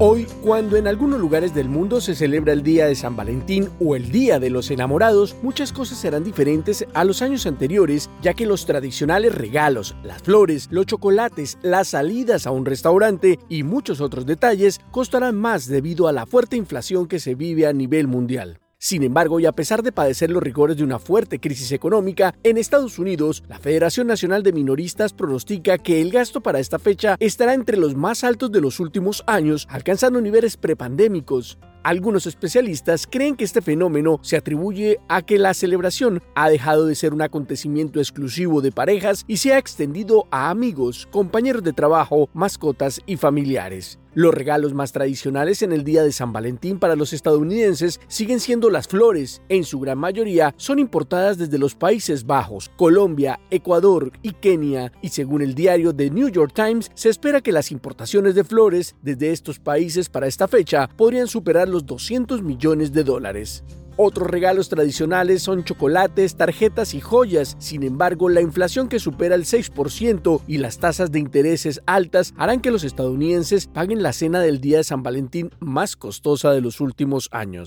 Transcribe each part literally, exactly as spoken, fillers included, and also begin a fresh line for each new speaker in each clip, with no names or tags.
Hoy, cuando en algunos lugares del mundo se celebra el Día de San Valentín o el Día de los Enamorados, muchas cosas serán diferentes a los años anteriores, ya que los tradicionales regalos, las flores, los chocolates, las salidas a un restaurante y muchos otros detalles costarán más debido a la fuerte inflación que se vive a nivel mundial. Sin embargo, y a pesar de padecer los rigores de una fuerte crisis económica, en Estados Unidos, la Federación Nacional de Minoristas pronostica que el gasto para esta fecha estará entre los más altos de los últimos años, alcanzando niveles prepandémicos. Algunos especialistas creen que este fenómeno se atribuye a que la celebración ha dejado de ser un acontecimiento exclusivo de parejas y se ha extendido a amigos, compañeros de trabajo, mascotas y familiares. Los regalos más tradicionales en el Día de San Valentín para los estadounidenses siguen siendo las flores. En su gran mayoría son importadas desde los Países Bajos, Colombia, Ecuador y Kenia, y según el diario The New York Times, se espera que las importaciones de flores desde estos países para esta fecha podrían superar los doscientos millones de dólares. Otros regalos tradicionales son chocolates, tarjetas y joyas. Sin embargo, la inflación que supera el seis por ciento y las tasas de intereses altas harán que los estadounidenses paguen la cena del Día de San Valentín más costosa de los últimos años.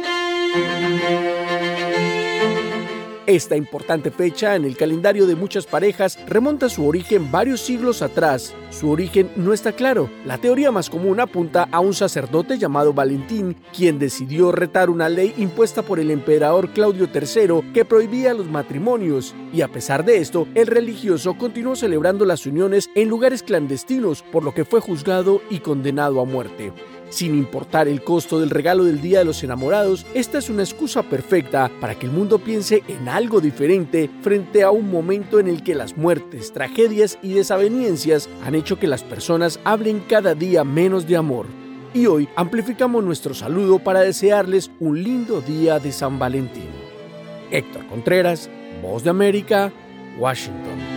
Esta importante fecha en el calendario de muchas parejas remonta su origen varios siglos atrás. Su origen no está claro. La teoría más común apunta a un sacerdote llamado Valentín, quien decidió retar una ley impuesta por el emperador Claudio tercero que prohibía los matrimonios. Y a pesar de esto, el religioso continuó celebrando las uniones en lugares clandestinos, por lo que fue juzgado y condenado a muerte. Sin importar el costo del regalo del Día de los Enamorados, esta es una excusa perfecta para que el mundo piense en algo diferente frente a un momento en el que las muertes, tragedias y desavenencias han hecho que las personas hablen cada día menos de amor. Y hoy amplificamos nuestro saludo para desearles un lindo día de San Valentín. Héctor Contreras, Voz de América, Washington.